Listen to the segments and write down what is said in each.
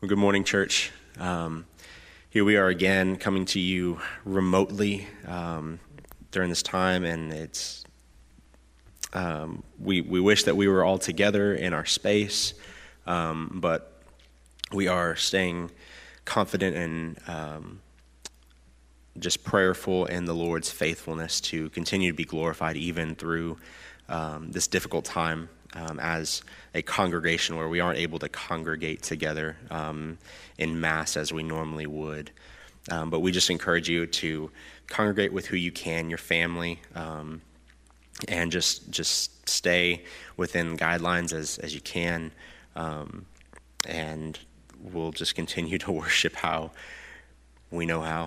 Well, good morning, church. Here we are again, coming to you remotely during this time, and it's we wish that we were all together in our space, but we are staying confident and just prayerful in the Lord's faithfulness to continue to be glorified even through this difficult time. As a congregation where we aren't able to congregate together in mass as we normally would. But we just encourage you to congregate with who you can, your family, and just stay within guidelines as you can. And we'll just continue to worship how we know how.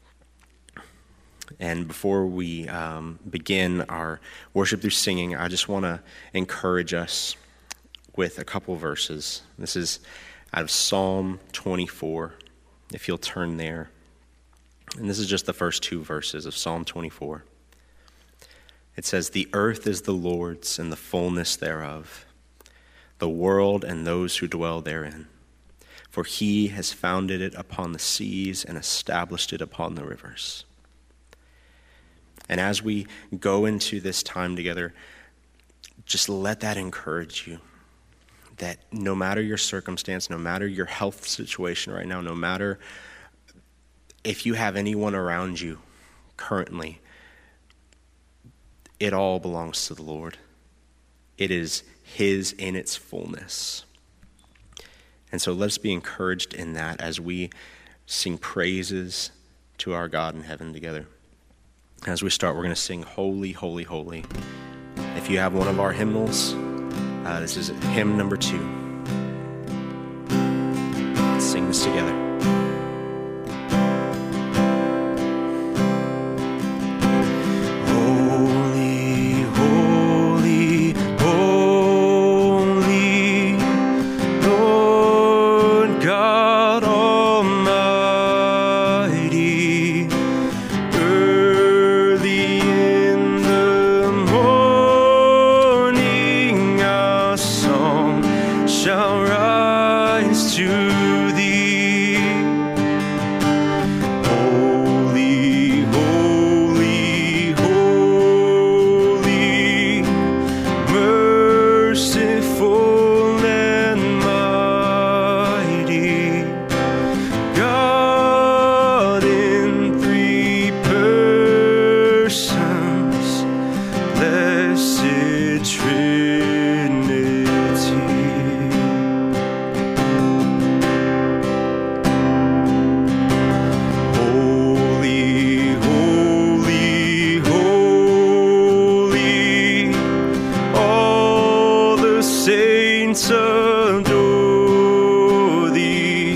And before we begin our worship through singing, I just want to encourage us with a couple verses. This is out of Psalm 24, if you'll turn there. And this is just the first two verses of Psalm 24. It says, "The earth is the Lord's and the fullness thereof, the world and those who dwell therein. For he has founded it upon the seas and established it upon the rivers." And as we go into this time together, just let that encourage you. That no matter your circumstance, no matter your health situation right now, no matter if you have anyone around you currently, it all belongs to the Lord. It is his in its fullness. And so let's be encouraged in that as we sing praises to our God in heaven together. As we start, we're going to sing Holy, Holy, Holy. If you have one of our hymnals, this is hymn number 2. Let's sing this together. Holy, holy, holy, Lord God Almighty. Shall rise to thee. Holy, holy, holy, merciful and mighty, God in 3 persons, blessed Trinity. Saints adore thee,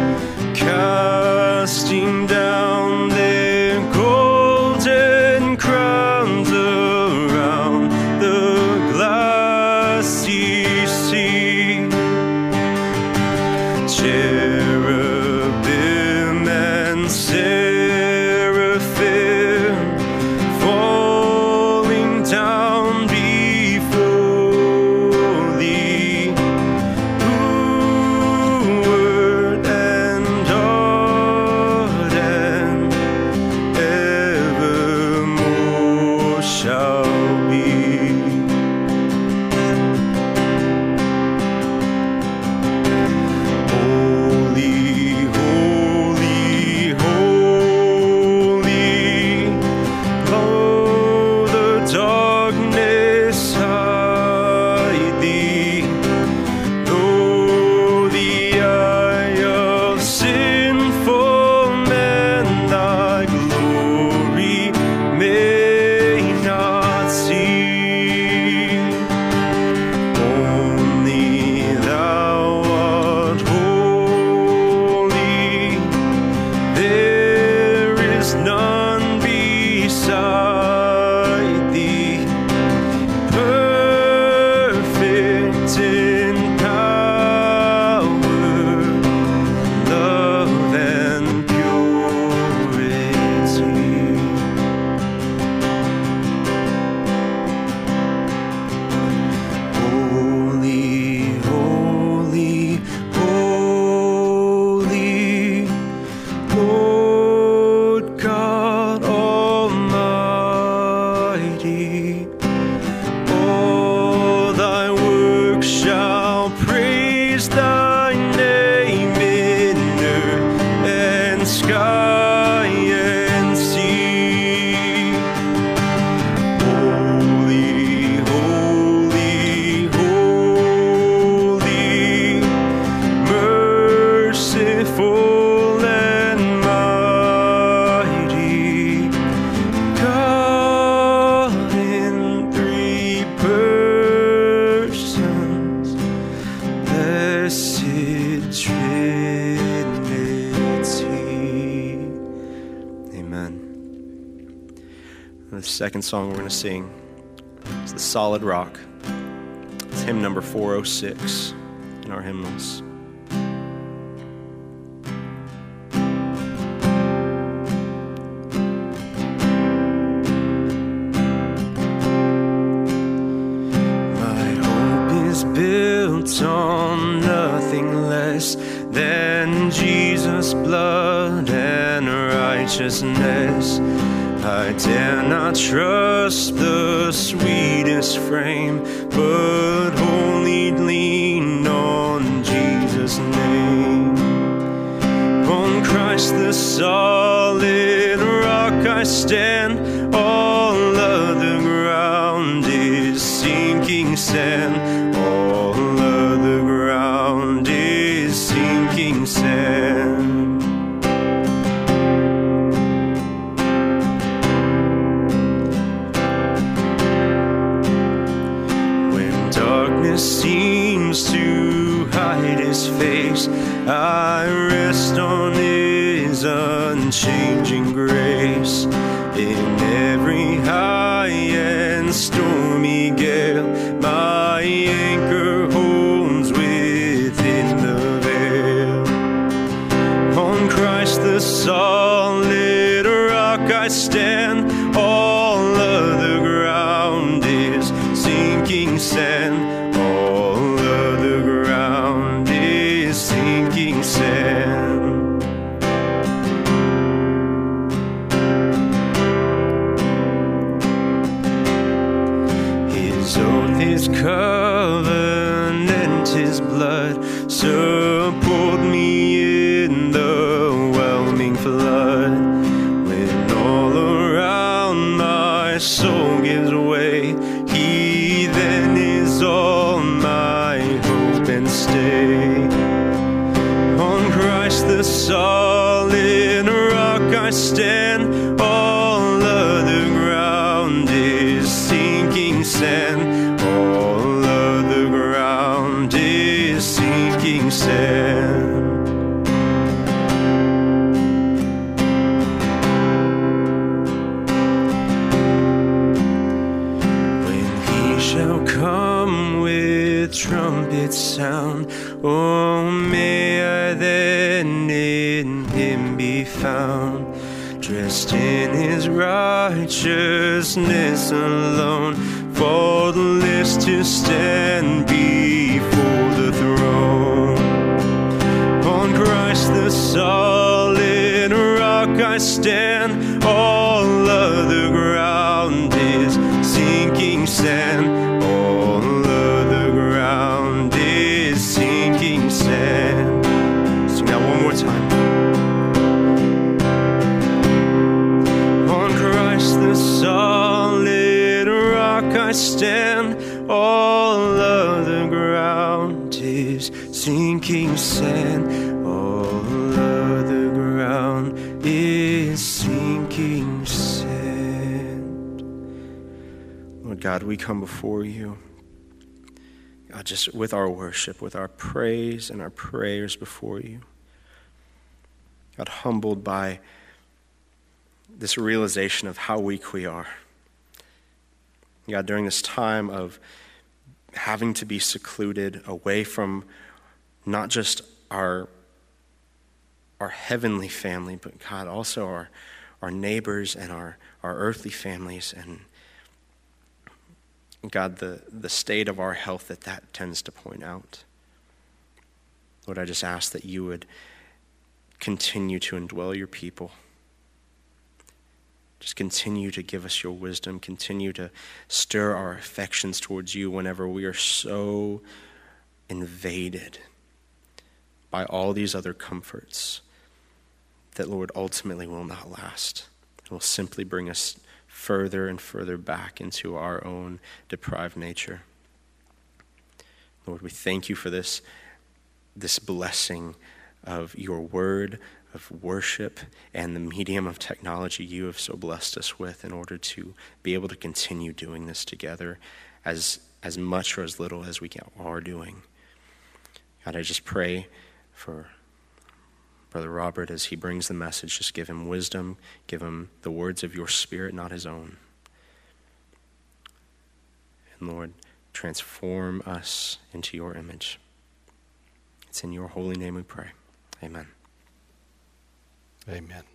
casting down their golden crowns around the glassy sea. Cherubim and seraphim falling down before thee, who word and God and evermore shall be. Holy, The second song we're going to sing is The Solid Rock. It's hymn number 406 in our hymnals. Built on nothing less than Jesus' blood and righteousness. I dare not trust the sweetest frame, but wholly lean on Jesus' name. On Christ the solid rock I stand, all other ground is sinking sand. All other ground is sinking sand. When darkness seems to hide his face, I rest on his unchanging grace. In every high and stormy gale, my anchor holds within the veil. On Christ the solid rock I stand, all other ground is sinking sand. All other ground is sinking sand. His covenant, his blood, support me in the whelming flood. When all around my soul gives way, he then is all my hope and stay. On Christ the solid rock I stand, all other ground is sinking sand. All other ground is sinking sand. When he shall come with trumpet sound, oh, may I then in him be found, dressed in his righteousness alone, faultless to stand before the throne. On Christ the solid rock I stand, all other ground is sinking sand. All other ground is sinking sand. Sing that one more time. On Christ the solid rock I stand, all other ground is sinking sand. All other ground is sinking sand. Lord God, we come before you, God, just with our worship, with our praise and our prayers before you. God, humbled by this realization of how weak we are. God, during this time of having to be secluded away from not just our heavenly family, but God, also our neighbors and our earthly families, and God, the state of our health that tends to point out. Lord, I just ask that you would continue to indwell your people. Just continue to give us your wisdom. Continue to stir our affections towards you whenever we are so invaded by all these other comforts that, Lord, ultimately will not last. It will simply bring us further and further back into our own deprived nature. Lord, we thank you for this blessing of your word, of worship, and the medium of technology you have so blessed us with in order to be able to continue doing this together as much or as little as we are doing. God, I just pray for Brother Robert as he brings the message. Just give him wisdom, give him the words of your Spirit, not his own. And Lord, transform us into your image. It's in your holy name we pray. Amen. Amen.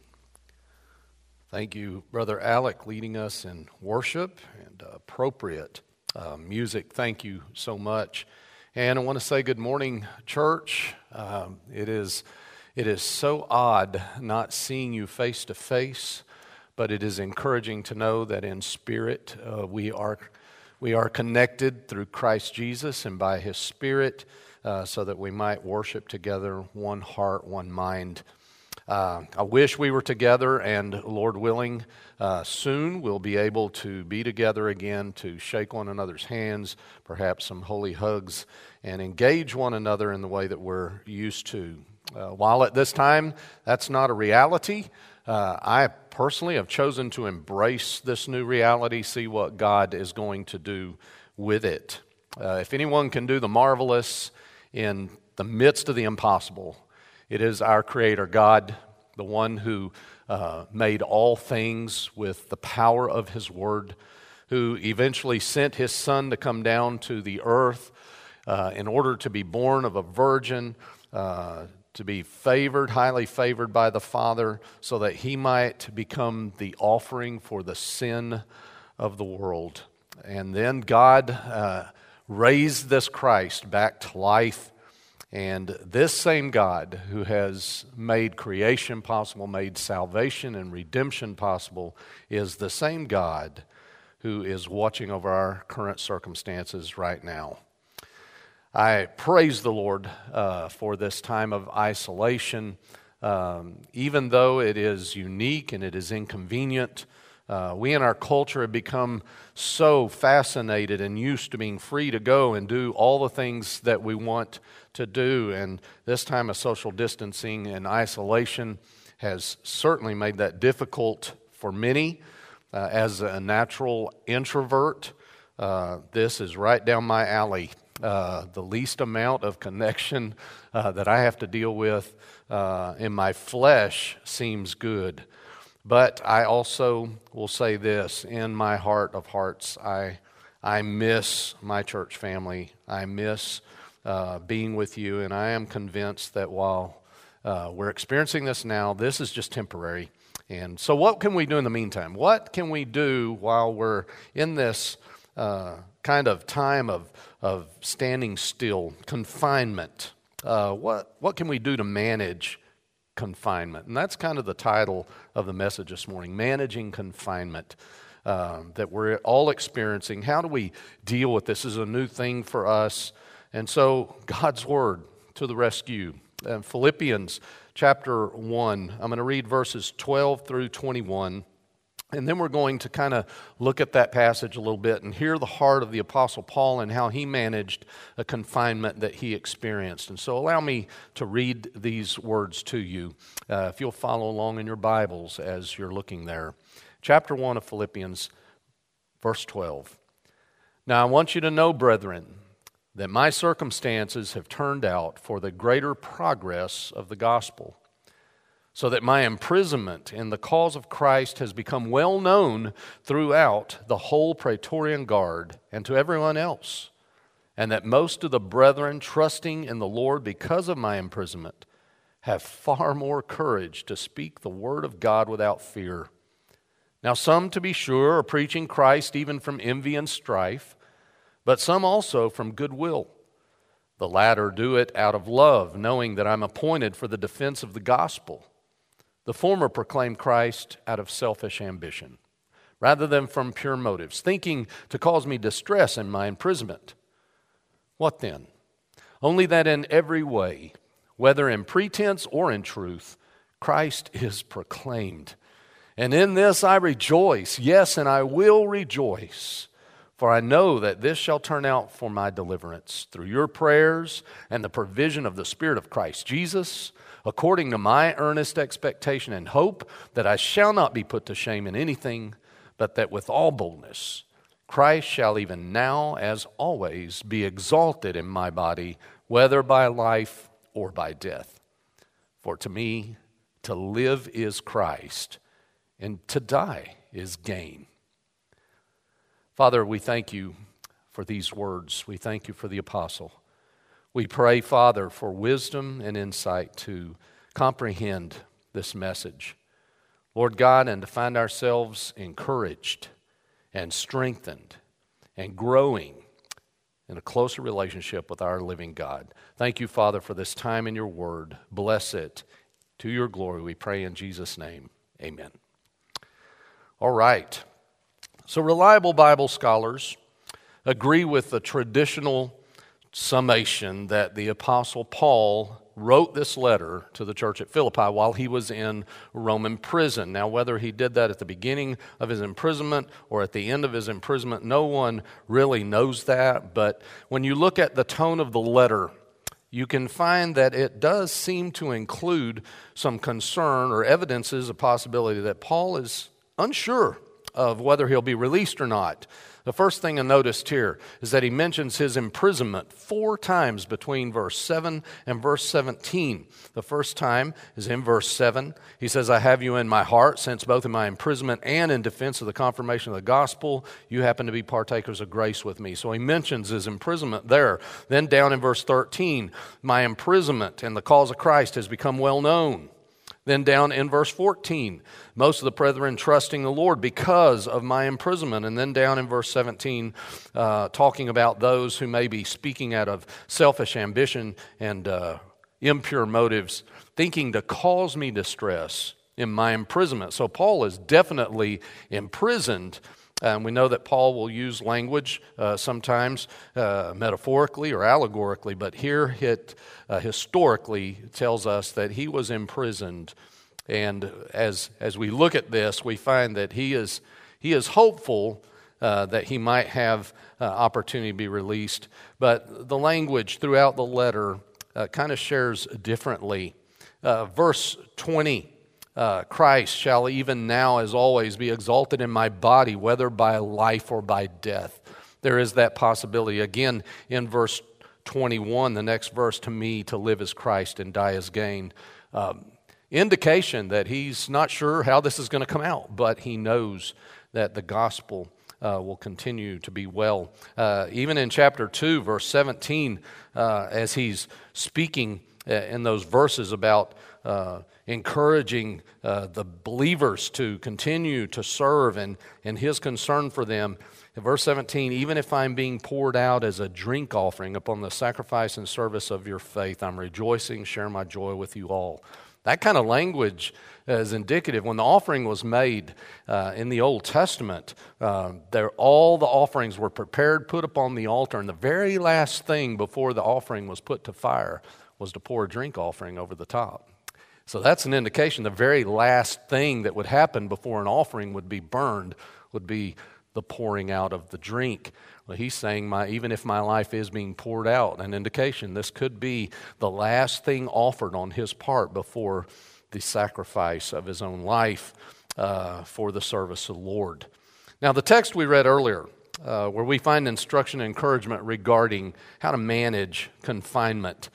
Thank you, Brother Alec, leading us in worship and appropriate music. Thank you so much. And I want to say good morning, church. It is so odd not seeing you face to face, but it is encouraging to know that in spirit we are connected through Christ Jesus and by His Spirit, so that we might worship together, one heart, one mind. I wish we were together, and Lord willing, soon we'll be able to be together again to shake one another's hands, perhaps some holy hugs, and engage one another in the way that we're used to. While at this time that's not a reality, I personally have chosen to embrace this new reality, see what God is going to do with it. If anyone can do the marvelous in the midst of the impossible, it is our Creator God, the one who made all things with the power of His Word, who eventually sent His Son to come down to the earth in order to be born of a virgin, to be favored, highly favored by the Father, so that He might become the offering for the sin of the world. And then God raised this Christ back to life. And this same God who has made creation possible, made salvation and redemption possible, is the same God who is watching over our current circumstances right now. I praise the Lord for this time of isolation. Even though it is unique and it is inconvenient, we in our culture have become so fascinated and used to being free to go and do all the things that we want to do. And this time of social distancing and isolation has certainly made that difficult for many. As a natural introvert, this is right down my alley. The least amount of connection that I have to deal with in my flesh seems good. But I also will say this, in my heart of hearts, I miss my church family. I miss being with you, and I am convinced that while we're experiencing this now, this is just temporary. And so what can we do in the meantime? What can we do while we're in this kind of time of standing still, confinement? What can we do to manage confinement? And that's kind of the title of the message this morning, Managing Confinement, that we're all experiencing. How do we deal with this? This is a new thing for us. And so God's Word to the rescue. Philippians chapter 1, I'm going to read verses 12 through 21. And then we're going to kind of look at that passage a little bit and hear the heart of the Apostle Paul and how he managed a confinement that he experienced. And so allow me to read these words to you, if you'll follow along in your Bibles as you're looking there. Chapter 1 of Philippians, verse 12. Now I want you to know, brethren, that my circumstances have turned out for the greater progress of the gospel, so that my imprisonment in the cause of Christ has become well known throughout the whole Praetorian Guard and to everyone else, and that most of the brethren, trusting in the Lord because of my imprisonment, have far more courage to speak the word of God without fear. Now some, to be sure, are preaching Christ even from envy and strife, but some also from goodwill. The latter do it out of love, knowing that I'm appointed for the defense of the gospel. The former proclaim Christ out of selfish ambition, rather than from pure motives, thinking to cause me distress in my imprisonment. What then? Only that in every way, whether in pretense or in truth, Christ is proclaimed. And in this I rejoice, yes, and I will rejoice, for I know that this shall turn out for my deliverance through your prayers and the provision of the Spirit of Christ Jesus, according to my earnest expectation and hope that I shall not be put to shame in anything, but that with all boldness Christ shall even now, as always, be exalted in my body, whether by life or by death. For to me, to live is Christ, and to die is gain. Father, we thank you for these words. We thank you for the apostle. We pray, Father, for wisdom and insight to comprehend this message. Lord God, and to find ourselves encouraged and strengthened and growing in a closer relationship with our living God. Thank you, Father, for this time in your word. Bless it to your glory, we pray in Jesus' name. Amen. All right. So reliable Bible scholars agree with the traditional summation that the Apostle Paul wrote this letter to the church at Philippi while he was in Roman prison. Now, whether he did that at the beginning of his imprisonment or at the end of his imprisonment, no one really knows that. But when you look at the tone of the letter, you can find that it does seem to include some concern or evidences a possibility that Paul is unsure of whether he'll be released or not. The first thing I noticed here is that he mentions his imprisonment 4 times between verse 7 and verse 17. The first time is in verse 7. He says, I have you in my heart, since both in my imprisonment and in defense of the confirmation of the gospel, you happen to be partakers of grace with me. So he mentions his imprisonment there. Then down in verse 13, my imprisonment in the cause of Christ has become well known. Then down in verse 14, most of the brethren trusting the Lord because of my imprisonment. And then down in verse 17, talking about those who may be speaking out of selfish ambition and impure motives, thinking to cause me distress in my imprisonment. So Paul is definitely imprisoned. We know that Paul will use language sometimes metaphorically or allegorically, but here it historically tells us that he was imprisoned. And as we look at this, we find that he is hopeful that he might have opportunity to be released. But the language throughout the letter kind of shares differently. Verse 20. Christ shall even now as always be exalted in my body, whether by life or by death. There is that possibility. Again, in verse 21, the next verse, to me to live is Christ and die is gain. Indication that he's not sure how this is going to come out, but he knows that the gospel will continue to be well. Even in chapter 2, verse 17, as he's speaking in those verses about encouraging the believers to continue to serve and his concern for them. In verse 17, even if I'm being poured out as a drink offering upon the sacrifice and service of your faith, I'm rejoicing, share my joy with you all. That kind of language is indicative. When the offering was made in the Old Testament, all the offerings were prepared, put upon the altar, and the very last thing before the offering was put to fire was to pour a drink offering over the top. So that's an indication the very last thing that would happen before an offering would be burned would be the pouring out of the drink. Well, he's saying, even if my life is being poured out, an indication this could be the last thing offered on his part before the sacrifice of his own life for the service of the Lord. Now, the text we read earlier, where we find instruction and encouragement regarding how to manage confinement,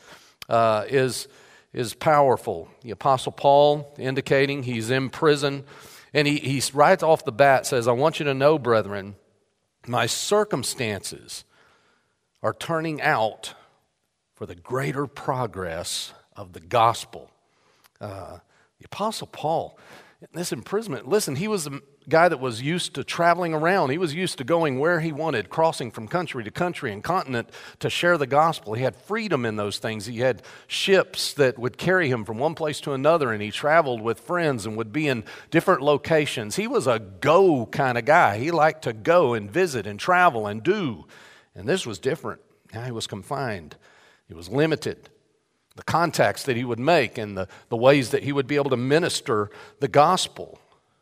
is powerful. The Apostle Paul indicating he's in prison, and he right off the bat says, I want you to know, brethren, my circumstances are turning out for the greater progress of the gospel. The Apostle Paul, in this imprisonment, listen, he was a guy that was used to traveling around. He was used to going where he wanted, crossing from country to country and continent to share the gospel. He had freedom in those things. He had ships that would carry him from one place to another, and he traveled with friends and would be in different locations. He was a go kind of guy. He liked to go and visit and travel and do. And this was different. Now he was confined. He was limited. The contacts that he would make and the ways that he would be able to minister the gospel.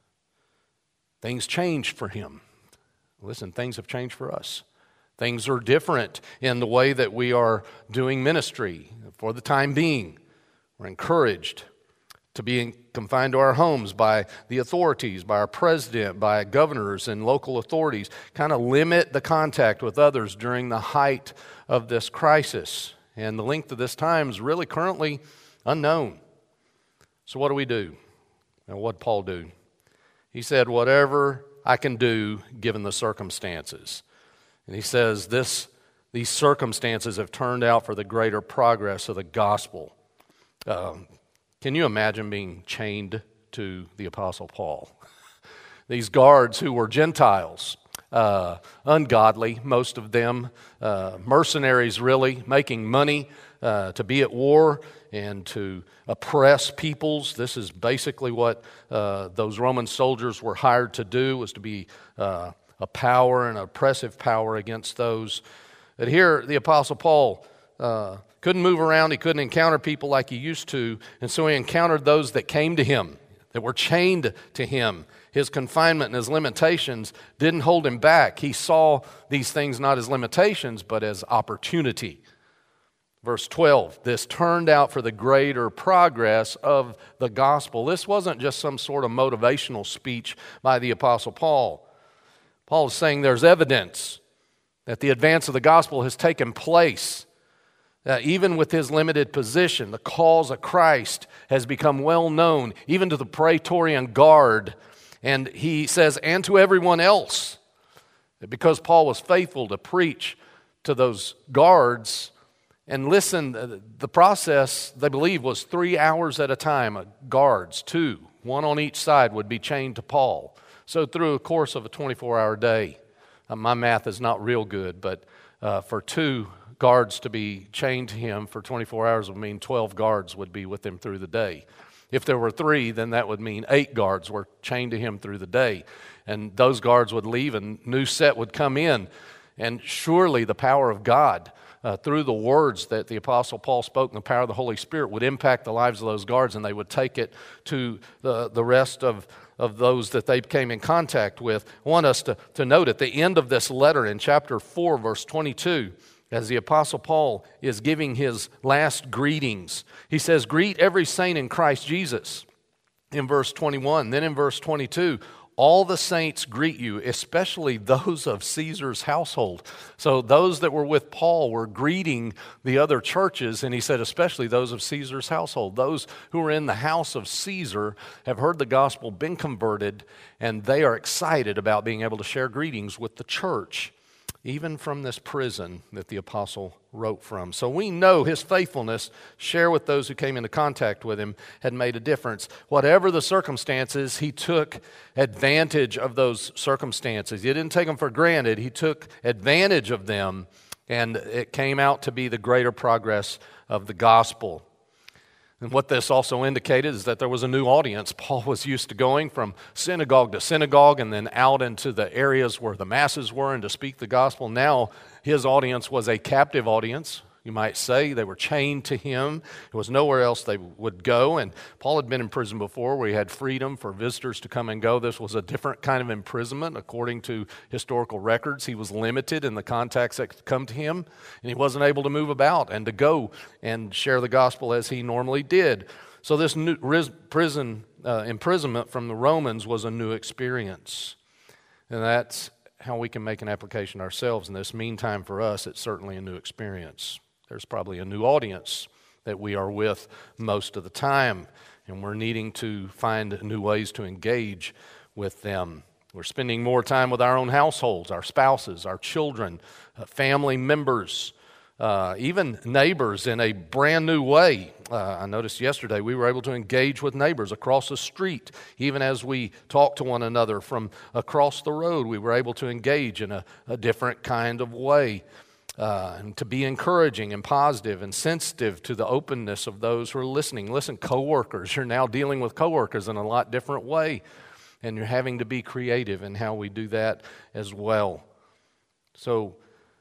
Things changed for him. Listen, things have changed for us. Things are different in the way that we are doing ministry for the time being. We're encouraged to be confined to our homes by the authorities, by our president, by governors and local authorities. Kind of limit the contact with others during the height of this crisis. And the length of this time is really currently unknown. So what do we do? And what did Paul do? He said, whatever I can do given the circumstances. And he says these circumstances have turned out for the greater progress of the gospel. Can you imagine being chained to the Apostle Paul? These guards who were Gentiles, ungodly, most of them, mercenaries really, making money to be at war and to oppress peoples. This is basically what those Roman soldiers were hired to do, was to be a power, an oppressive power against those. But here, the Apostle Paul couldn't move around. He couldn't encounter people like he used to. And so he encountered those that came to him, that were chained to him. His confinement and his limitations didn't hold him back. He saw these things not as limitations, but as opportunity. Verse 12, this turned out for the greater progress of the gospel. This wasn't just some sort of motivational speech by the Apostle Paul. Paul is saying there's evidence that the advance of the gospel has taken place. Even with his limited position, the cause of Christ has become well known, even to the Praetorian Guard. And he says, and to everyone else. Because Paul was faithful to preach to those guards. And listen, the process, they believe, was 3 hours at a time. Guards, 2, one on each side, would be chained to Paul. So through a course of a 24-hour day, my math is not real good, but for 2 guards to be chained to him for 24 hours would mean 12 guards would be with him through the day. If there were 3, then that would mean 8 guards were chained to him through the day. And those guards would leave and a new set would come in. And surely the power of God, through the words that the Apostle Paul spoke and the power of the Holy Spirit, would impact the lives of those guards, and they would take it to the rest of those that they came in contact with. I want us to note at the end of this letter in chapter 4, verse 22, as the Apostle Paul is giving his last greetings, he says, greet every saint in Christ Jesus, in verse 21. Then in verse 22, all the saints greet you, especially those of Caesar's household. So those that were with Paul were greeting the other churches, and he said, especially those of Caesar's household. Those who are in the house of Caesar have heard the gospel, been converted, and they are excited about being able to share greetings with the church, even from this prison that the apostle wrote from. So we know his faithfulness, share with those who came into contact with him, had made a difference. Whatever the circumstances, he took advantage of those circumstances. He didn't take them for granted. He took advantage of them, and it came out to be the greater progress of the gospel. And what this also indicated is that there was a new audience. Paul was used to going from synagogue to synagogue and then out into the areas where the masses were and to speak the gospel. Now his audience was a captive audience, you might say. They were chained to him. There was nowhere else they would go. And Paul had been in prison before where he had freedom for visitors to come and go. This was a different kind of imprisonment. According to historical records, he was limited in the contacts that could come to him, and he wasn't able to move about and to go and share the gospel as he normally did. So this new prison imprisonment from the Romans was a new experience. And that's how we can make an application ourselves in this. Meantime, for us, it's certainly a new experience. There's probably a new audience that we are with most of the time, and we're needing to find new ways to engage with them. We're spending more time with our own households, our spouses, our children, family members, even neighbors in a brand new way. I noticed yesterday we were able to engage with neighbors across the street. Even as we talked to one another from across the road, we were able to engage in a different kind of way. And to be encouraging and positive and sensitive to the openness of those who are listening. Listen, coworkers, you're now dealing with coworkers in a lot different way, and you're having to be creative in how we do that as well. So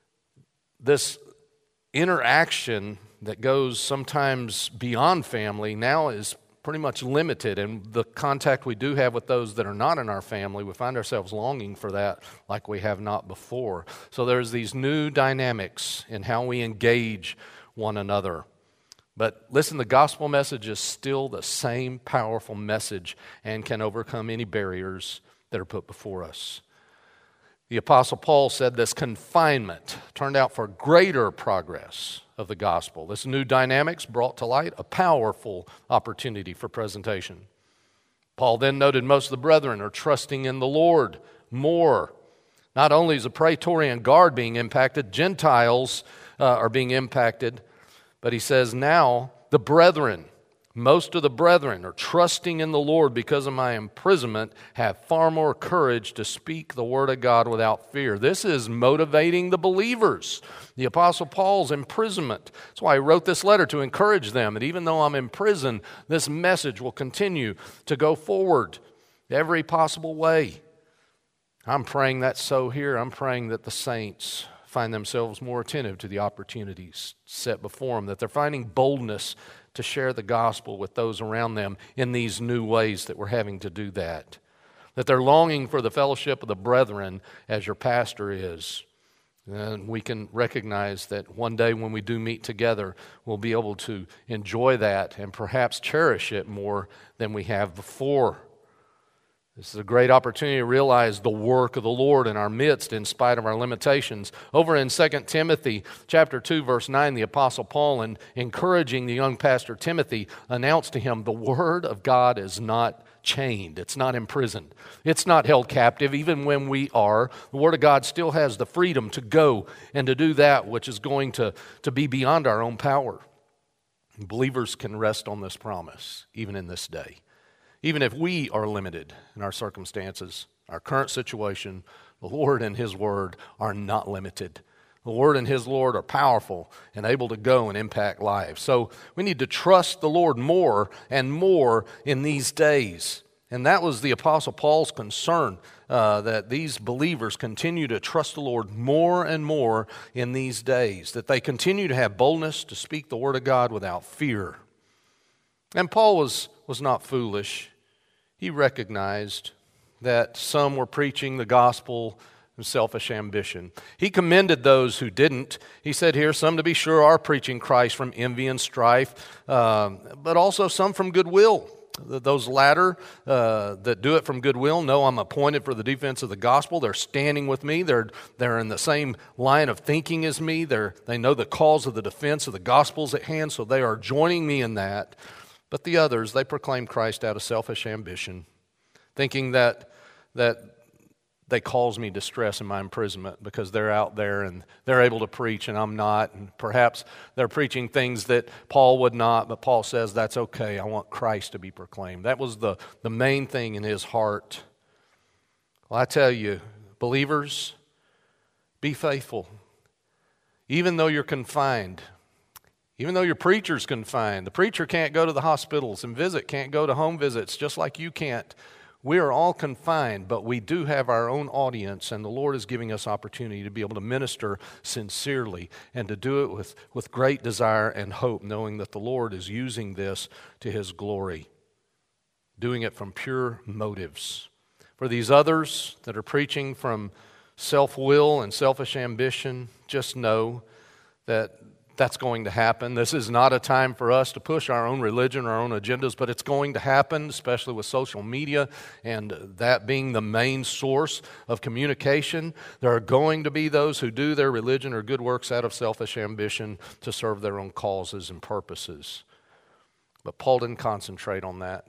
this interaction that goes sometimes beyond family now is pretty much limited, and the contact we do have with those that are not in our family, we find ourselves longing for that like we have not before. So there's these new dynamics in how we engage one another. But listen, the gospel message is still the same powerful message and can overcome any barriers that are put before us. The Apostle Paul said this confinement turned out for greater progress of the gospel. This new dynamics brought to light a powerful opportunity for presentation. Paul then noted most of the brethren are trusting in the Lord more. Not only is the Praetorian Guard being impacted, Gentiles are being impacted, but he says now the brethren, most of the brethren are trusting in the Lord because of my imprisonment, have far more courage to speak the word of God without fear. This is motivating the believers. The Apostle Paul's imprisonment. That's why I wrote this letter, to encourage them that even though I'm in prison, this message will continue to go forward every possible way. I'm praying that's so here. I'm praying that the saints find themselves more attentive to the opportunities set before them, that they're finding boldness to share the gospel with those around them in these new ways that we're having to do that. That they're longing for the fellowship of the brethren as your pastor is. And we can recognize that one day when we do meet together, we'll be able to enjoy that and perhaps cherish it more than we have before. This is a great opportunity to realize the work of the Lord in our midst in spite of our limitations. Over in 2 Timothy chapter 2, verse 9, the Apostle Paul, in encouraging the young pastor Timothy, announced to him, the Word of God is not chained. It's not imprisoned. It's not held captive. Even when we are, the Word of God still has the freedom to go and to do that which is going to be beyond our own power. Believers can rest on this promise, even in this day. Even if we are limited in our circumstances, our current situation, the Lord and His Word are not limited. The Word and His Lord are powerful and able to go and impact lives. So we need to trust the Lord more and more in these days. And that was the Apostle Paul's concern, that these believers continue to trust the Lord more and more in these days, that they continue to have boldness to speak the Word of God without fear. And Paul was not foolish. He recognized that some were preaching the gospel of selfish ambition. He commended those who didn't. He said here, some to be sure are preaching Christ from envy and strife, but also some from goodwill. Those latter that do it from goodwill know I'm appointed for the defense of the gospel. They're standing with me. They're in the same line of thinking as me. They know the cause of the defense of the gospel's at hand, so they are joining me in that. But the others, they proclaim Christ out of selfish ambition, thinking that they cause me distress in my imprisonment because they're out there and they're able to preach and I'm not. And perhaps they're preaching things that Paul would not, but Paul says that's okay. I want Christ to be proclaimed. That was the main thing in his heart. Well, I tell you, believers, be faithful. Even though you're confined, even though your preacher's confined, the preacher can't go to the hospitals and visit, can't go to home visits, just like you can't. We are all confined, but we do have our own audience, and the Lord is giving us opportunity to be able to minister sincerely and to do it with great desire and hope, knowing that the Lord is using this to His glory, doing it from pure motives. For these others that are preaching from self-will and selfish ambition, just know that that's going to happen. This is not a time for us to push our own religion, our own agendas, but it's going to happen, especially with social media and that being the main source of communication. There are going to be those who do their religion or good works out of selfish ambition to serve their own causes and purposes. But Paul didn't concentrate on that.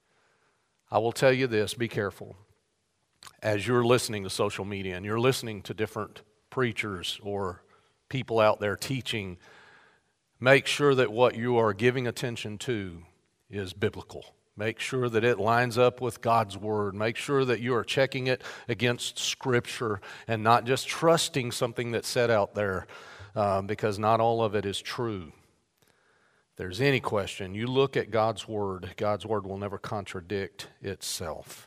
I will tell you this, be careful. As you're listening to social media and you're listening to different preachers or people out there teaching, make sure that what you are giving attention to is biblical. Make sure that it lines up with God's Word. Make sure that you are checking it against Scripture and not just trusting something that's said out there, because not all of it is true. If there's any question, you look at God's Word. God's Word will never contradict itself.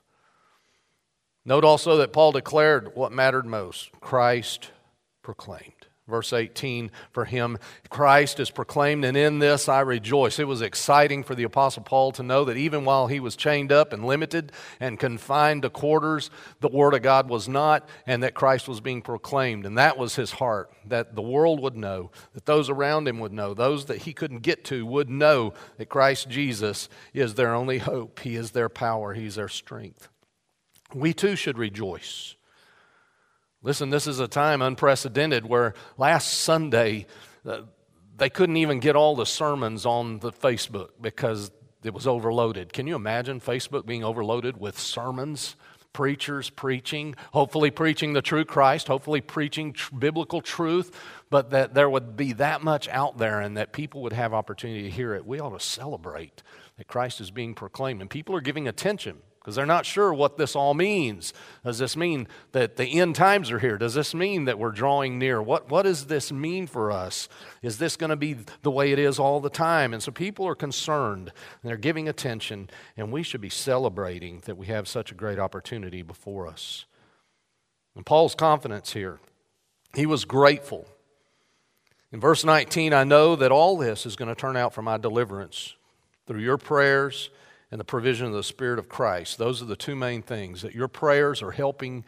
Note also that Paul declared what mattered most: Christ proclaimed. Verse 18, for him, Christ is proclaimed, and in this I rejoice. It was exciting for the Apostle Paul to know that even while he was chained up and limited and confined to quarters, the Word of God was not, and that Christ was being proclaimed. And that was his heart, that the world would know, that those around him would know, those that he couldn't get to would know that Christ Jesus is their only hope. He is their power. He's their strength. We too should rejoice. Listen, this is a time unprecedented where last Sunday they couldn't even get all the sermons on the Facebook because it was overloaded. Can you imagine Facebook being overloaded with sermons preachers preaching, hopefully preaching the true Christ, hopefully preaching biblical truth, but that there would be that much out there and that people would have opportunity to hear it. We ought to celebrate that Christ is being proclaimed, and people are giving attention because they're not sure what this all means. Does this mean that the end times are here? Does this mean that we're drawing near? What does this mean for us? Is this going to be the way it is all the time? And so people are concerned, and they're giving attention, and we should be celebrating that we have such a great opportunity before us. And Paul's confidence here, he was grateful. In verse 19, I know that all this is going to turn out for my deliverance through your prayers and the provision of the Spirit of Christ. Those are the two main things, that your prayers are helping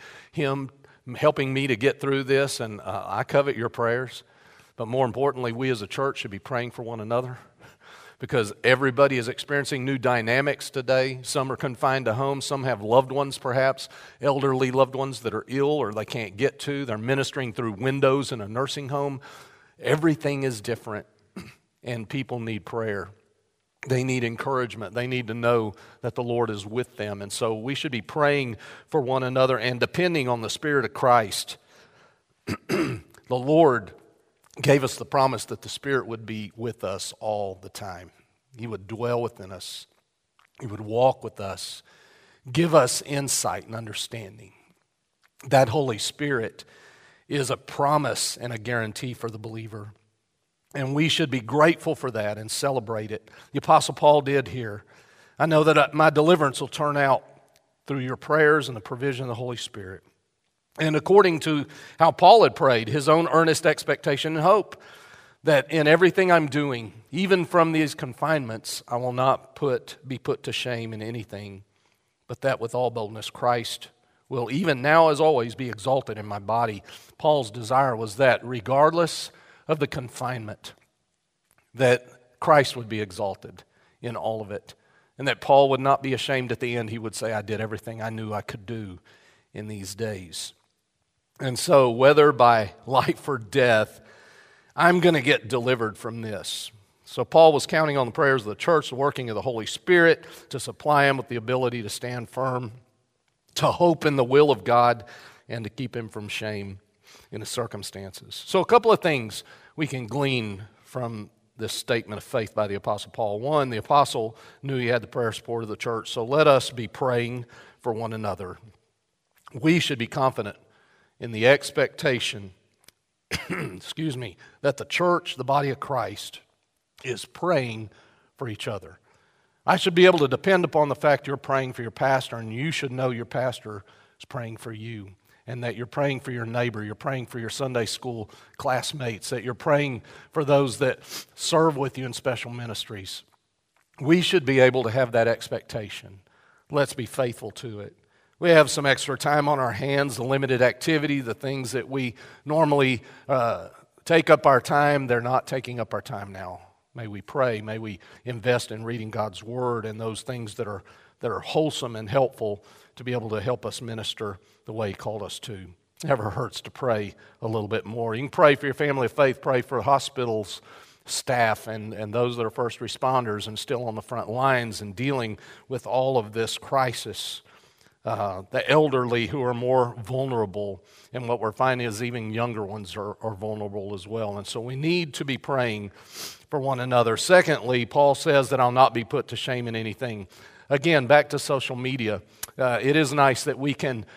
me to get through this, and I covet your prayers. But more importantly, we as a church should be praying for one another because everybody is experiencing new dynamics today. Some are confined to homes. Some have loved ones, perhaps, elderly loved ones that are ill or they can't get to. They're ministering through windows in a nursing home. Everything is different, and people need prayer. They need encouragement. They need to know that the Lord is with them. And so we should be praying for one another and depending on the Spirit of Christ. The Lord gave us the promise that the Spirit would be with us all the time. He would dwell within us. He would walk with us, give us insight and understanding. That Holy Spirit is a promise and a guarantee for the believer. And we should be grateful for that and celebrate it. The Apostle Paul did here. I know that my deliverance will turn out through your prayers and the provision of the Holy Spirit. And according to how Paul had prayed, his own earnest expectation and hope that in everything I'm doing, even from these confinements, I will not be put to shame in anything, but that with all boldness Christ will even now as always be exalted in my body. Paul's desire was that regardless of the confinement, that Christ would be exalted in all of it, and that Paul would not be ashamed at the end. He would say, I did everything I knew I could do in these days. And so whether by life or death, I'm going to get delivered from this. So Paul was counting on the prayers of the church, the working of the Holy Spirit to supply him with the ability to stand firm, to hope in the will of God, and to keep him from shame in the circumstances. So a couple of things we can glean from this statement of faith by the Apostle Paul. One, the Apostle knew he had the prayer support of the church, so let us be praying for one another. We should be confident in the expectation, that the church, the body of Christ, is praying for each other. I should be able to depend upon the fact you're praying for your pastor, and you should know your pastor is praying for you, and that you're praying for your neighbor, you're praying for your Sunday school classmates, that you're praying for those that serve with you in special ministries. We should be able to have that expectation. Let's be faithful to it. We have some extra time on our hands, the limited activity, the things that we normally take up our time, they're not taking up our time now. May we pray, may we invest in reading God's Word and those things that are wholesome and helpful to be able to help us minister the way He called us to. It never hurts to pray a little bit more. You can pray for your family of faith, pray for hospitals, staff, and those that are first responders and still on the front lines and dealing with all of this crisis. The elderly who are more vulnerable, and what we're finding is even younger ones are vulnerable as well. And so we need to be praying for one another. Secondly, Paul says that I'll not be put to shame in anything. Again, back to social media. It is nice that we can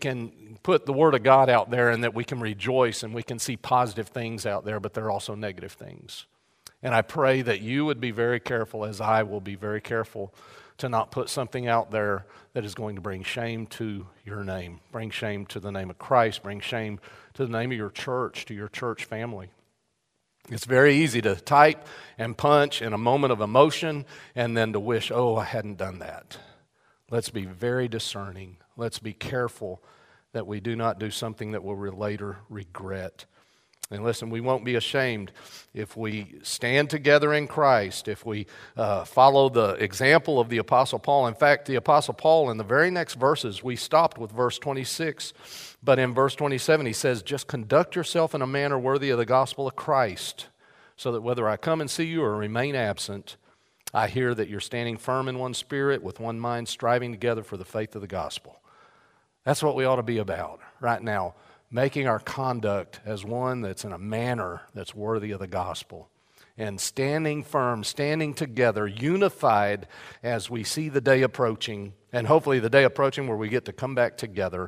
put the Word of God out there and that we can rejoice and we can see positive things out there, but there are also negative things. And I pray that you would be very careful, as I will be very careful, to not put something out there that is going to bring shame to your name, bring shame to the name of Christ, bring shame to the name of your church, to your church family. It's very easy to type and punch in a moment of emotion and then to wish, oh, I hadn't done that. Let's be very discerning. Let's be careful that we do not do something that we'll later regret. And listen, we won't be ashamed if we stand together in Christ, if we follow the example of the Apostle Paul. In fact, the Apostle Paul, in the very next verses, we stopped with verse 26, but in verse 27 he says, just conduct yourself in a manner worthy of the gospel of Christ, so that whether I come and see you or remain absent, I hear that you're standing firm in one spirit, with one mind, striving together for the faith of the gospel. That's what we ought to be about right now, making our conduct as one that's in a manner that's worthy of the gospel. And standing firm, standing together, unified as we see the day approaching, and hopefully the day approaching where we get to come back together.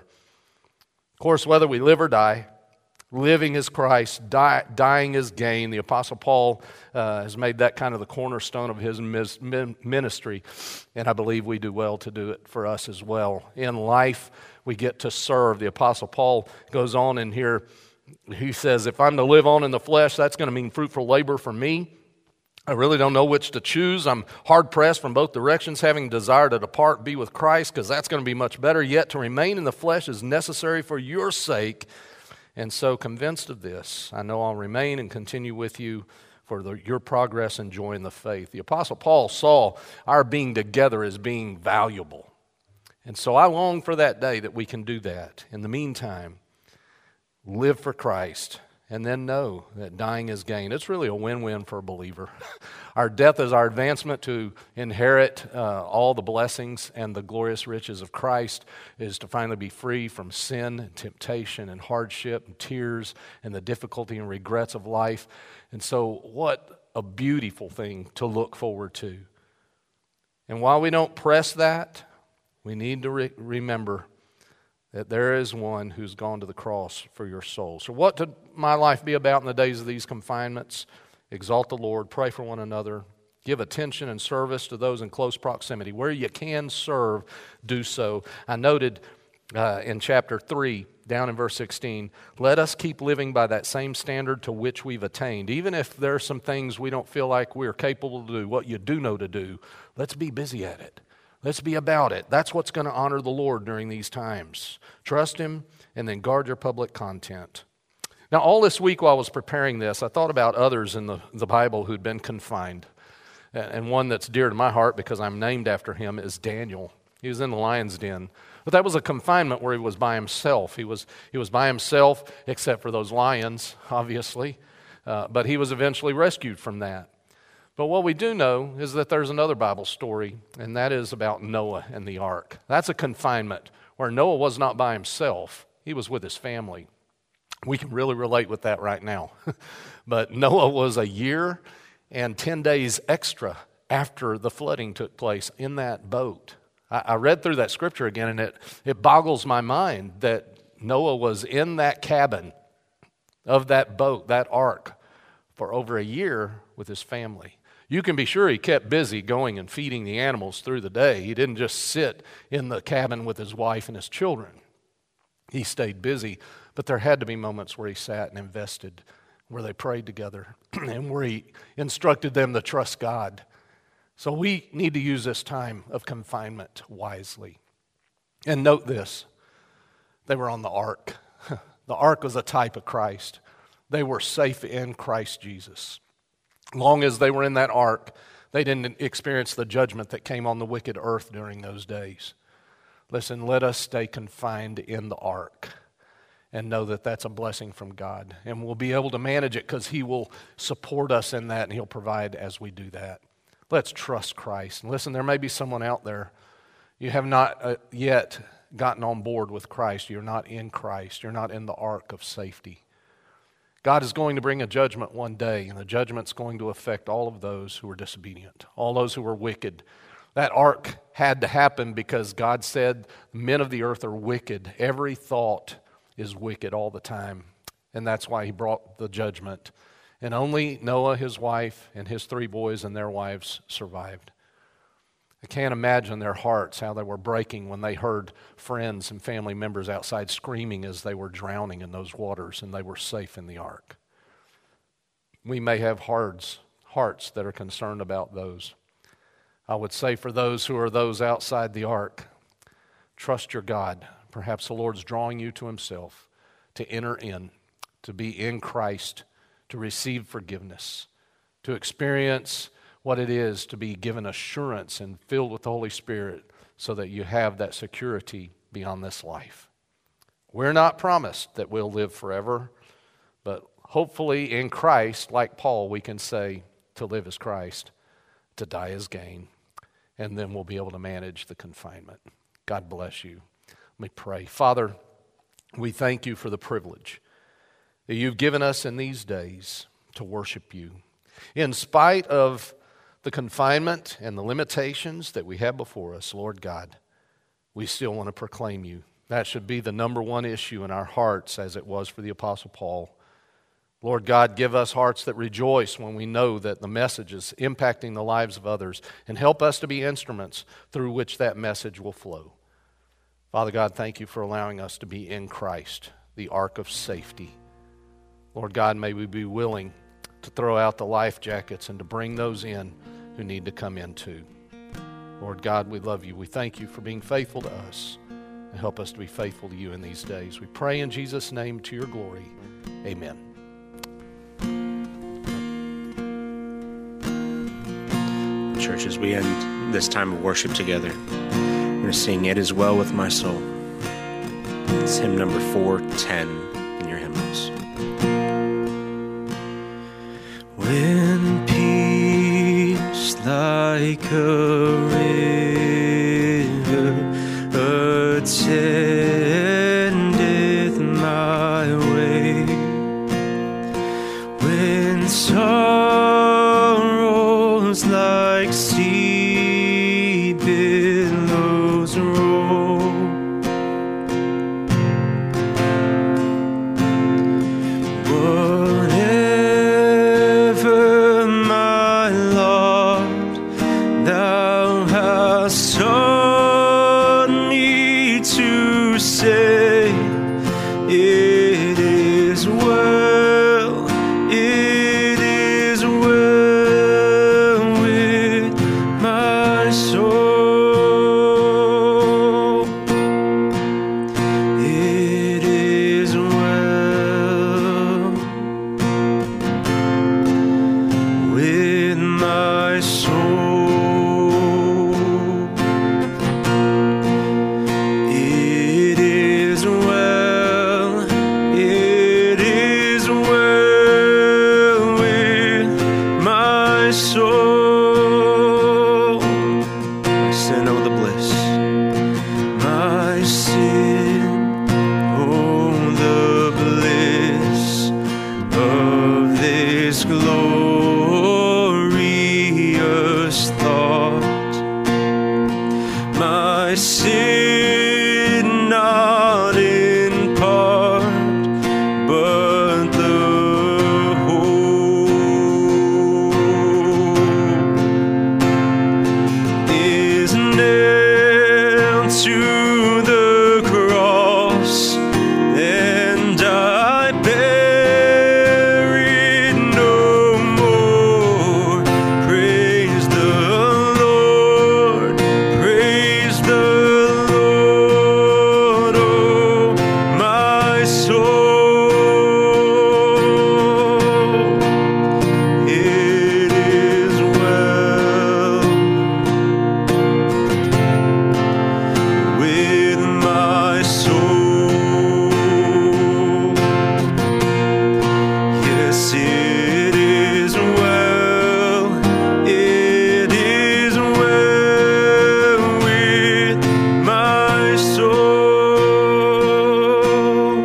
Of course, whether we live or die, living is Christ, dying is gain. The Apostle Paul has made that kind of the cornerstone of his ministry, and I believe we do well to do it for us as well. In life, we get to serve. The Apostle Paul goes on in here. He says, if I'm to live on in the flesh, that's going to mean fruitful labor for me. I really don't know which to choose. I'm hard-pressed from both directions, having desire to depart, be with Christ, because that's going to be much better. Yet to remain in the flesh is necessary for your sake. And so convinced of this, I know I'll remain and continue with you for your progress and joy in the faith. The Apostle Paul saw our being together as being valuable. And so I long for that day that we can do that. In the meantime, live for Christ, and then know that dying is gain. It's really a win-win for a believer. Our death is our advancement to inherit all the blessings and the glorious riches of Christ, is to finally be free from sin and temptation and hardship and tears and the difficulty and regrets of life. And so what a beautiful thing to look forward to. And while we don't press that, we need to remember that there is one who's gone to the cross for your soul. So what should my life be about in the days of these confinements? Exalt the Lord, pray for one another, give attention and service to those in close proximity. Where you can serve, do so. I noted in chapter 3, down in verse 16, let us keep living by that same standard to which we've attained. Even if there are some things we don't feel like we're capable to do, what you do know to do, let's be busy at it. Let's be about it. That's what's going to honor the Lord during these times. Trust Him and then guard your public content. Now, all this week while I was preparing this, I thought about others in the Bible who'd been confined. And one that's dear to my heart because I'm named after him is Daniel. He was in the lion's den. But that was a confinement where he was by himself. He was by himself except for those lions, obviously. But he was eventually rescued from that. But what we do know is that there's another Bible story, and that is about Noah and the ark. That's a confinement where Noah was not by himself. He was with his family. We can really relate with that right now. But Noah was a year and 10 days extra after the flooding took place in that boat. I read through that scripture again, and it boggles my mind that Noah was in that cabin of that boat, that ark, for over a year with his family. You can be sure he kept busy going and feeding the animals through the day. He didn't just sit in the cabin with his wife and his children. He stayed busy, but there had to be moments where he sat and invested, where they prayed together, and where he instructed them to trust God. So we need to use this time of confinement wisely. And note this, they were on the ark. The ark was a type of Christ. They were safe in Christ Jesus. Long as they were in that ark, they didn't experience the judgment that came on the wicked earth during those days. Listen, let us stay confined in the ark and know that that's a blessing from God. And we'll be able to manage it because He will support us in that and He'll provide as we do that. Let's trust Christ. And listen, there may be someone out there, you have not yet gotten on board with Christ. You're not in Christ. You're not in the ark of safety. God is going to bring a judgment one day, and the judgment's going to affect all of those who are disobedient, all those who are wicked. That ark had to happen because God said, men of the earth are wicked. Every thought is wicked all the time, and that's why He brought the judgment. And only Noah, his wife, and his 3 boys and their wives survived. I can't imagine their hearts, how they were breaking when they heard friends and family members outside screaming as they were drowning in those waters and they were safe in the ark. We may have hearts that are concerned about those. I would say for those who are those outside the ark, trust your God. Perhaps the Lord's drawing you to Himself to enter in, to be in Christ, to receive forgiveness, to experience what it is to be given assurance and filled with the Holy Spirit so that you have that security beyond this life. We're not promised that we'll live forever, but hopefully in Christ, like Paul, we can say to live is Christ, to die is gain, and then we'll be able to manage the confinement. God bless you. Let me pray. Father, we thank you for the privilege that you've given us in these days to worship you. In spite of the confinement and the limitations that we have before us, Lord God, we still want to proclaim you. That should be the number one issue in our hearts, as it was for the Apostle Paul. Lord God, give us hearts that rejoice when we know that the message is impacting the lives of others, and help us to be instruments through which that message will flow. Father God, thank you for allowing us to be in Christ, the ark of safety. Lord God, may we be willing to throw out the life jackets and to bring those in who need to come in too. Lord God, we love you. We thank you for being faithful to us, and help us to be faithful to you in these days. We pray in Jesus' name to your glory. Amen. Church, as we end this time of worship together, we're going to sing "It Is Well With My Soul." It's hymn number 410 in your hymnals. When peace like a river attendeth my way, when sorrows like sea billows roll, whatever my lot thou hast taught me to say, it is well, it is well with my soul. It is well with my soul. It is well, it is well with my soul. My sin, oh the bliss, my sin, oh the bliss of this glorious thought. My sin not in part, but the whole is nailed to the cross, and I bear it no more. Praise the Lord, praise the Lord, oh my soul. It is well with my soul. Yes, it is well, it is well with my soul.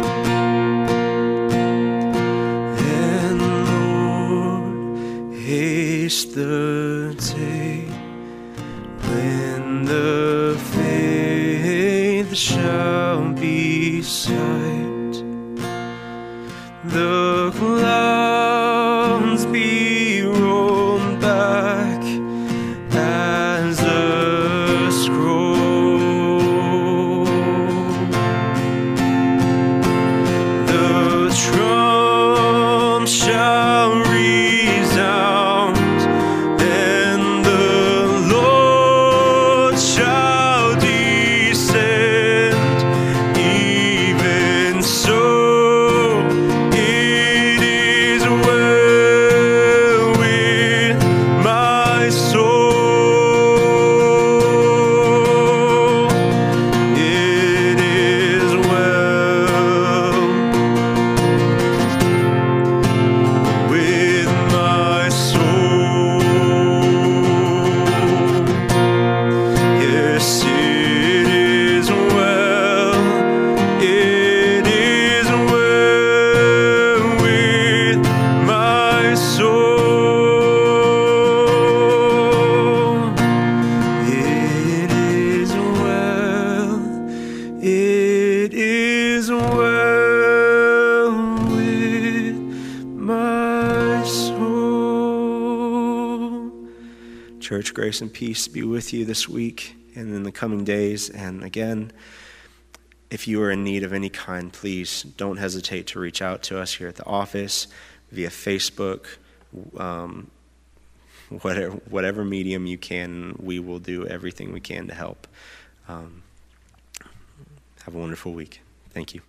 And Lord, haste the day when the faith shall be sight, the clouds be rolled back as a scroll, the trump shall resound, and the Lord shall descend, even Church, grace and peace be with you this week and in the coming days. And again, if you are in need of any kind, please don't hesitate to reach out to us here at the office, via Facebook, whatever medium you can. We will do everything we can to help. Have a wonderful week. Thank you.